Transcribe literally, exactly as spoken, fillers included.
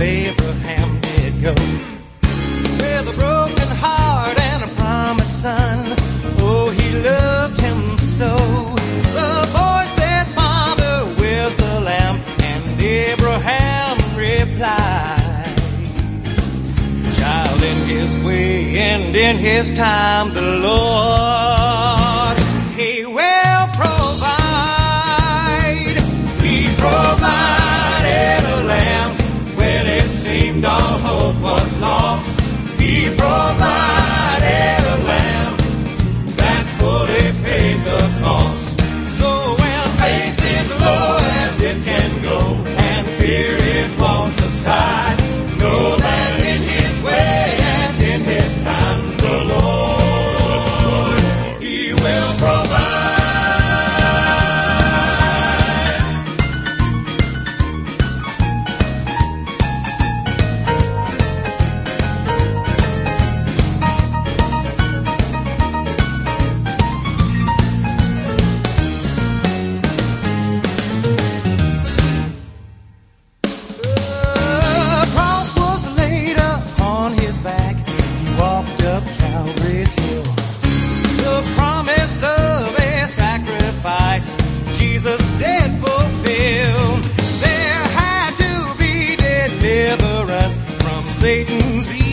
Abraham did go. With a broken heart and a promised son, oh, he loved him so. The boy said, Father, where's the lamb? And Abraham replied, child, in his way and in his time, the Lord, he will provide. He provided a lamb when it seemed all hope was lost. He provided a lamb that fully paid the cost. So when faith is low as it can go and fear it won't subside, know that in his way and in his time, the Lord, he will provide. Jesus did fulfill. There had to be deliverance from Satan's evil.